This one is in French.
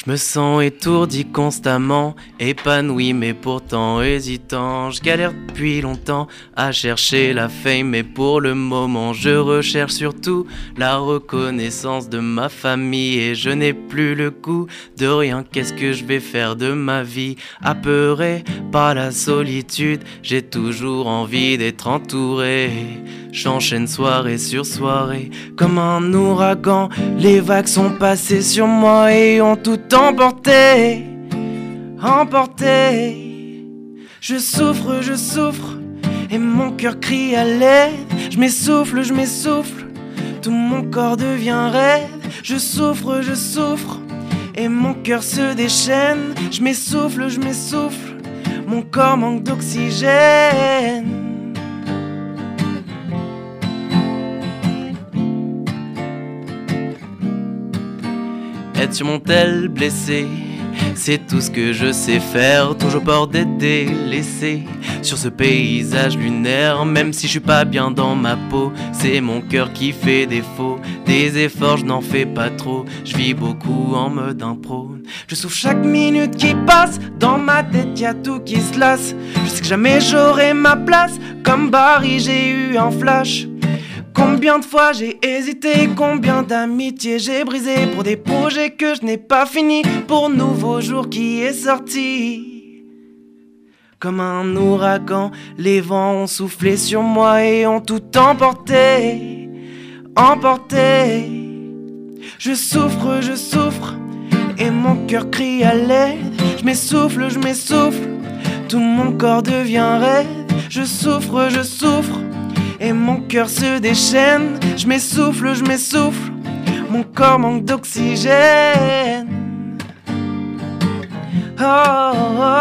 Je me sens étourdi constamment, épanoui mais pourtant hésitant. Je galère depuis longtemps à chercher la fame, mais pour le moment je recherche surtout la reconnaissance de ma famille. Et je n'ai plus le goût de rien, qu'est-ce que je vais faire de ma vie? Apeuré par la solitude, j'ai toujours envie d'être entouré. J'enchaîne soirée sur soirée, comme un ouragan. Les vagues sont passées sur moi et ont tout emporté, emporté. Je souffre, et mon cœur crie à l'aide. Je m'essouffle, tout mon corps devient raide. Je souffre, et mon cœur se déchaîne. Je m'essouffle, mon corps manque d'oxygène. Être sur mon tel blessé, c'est tout ce que je sais faire. Toujours peur d'être délaissé sur ce paysage lunaire. Même si je suis pas bien dans ma peau, c'est mon cœur qui fait défaut. Des efforts, je n'en fais pas trop. Je vis beaucoup en mode impro. Je souffre chaque minute qui passe. Dans ma tête y'a tout qui se lasse. Je sais que jamais j'aurai ma place. Comme Barry, j'ai eu un flash. Combien de fois j'ai hésité, combien d'amitiés j'ai brisé pour des projets que je n'ai pas finis, pour nouveau jour qui est sorti. Comme un ouragan, les vents ont soufflé sur moi et ont tout emporté, emporté. Je souffre, et mon cœur crie à l'aide. Je m'essouffle, tout mon corps devient raide. Je souffre, et mon cœur se déchaîne. Je m'essouffle, mon corps manque d'oxygène. Oh, oh, oh.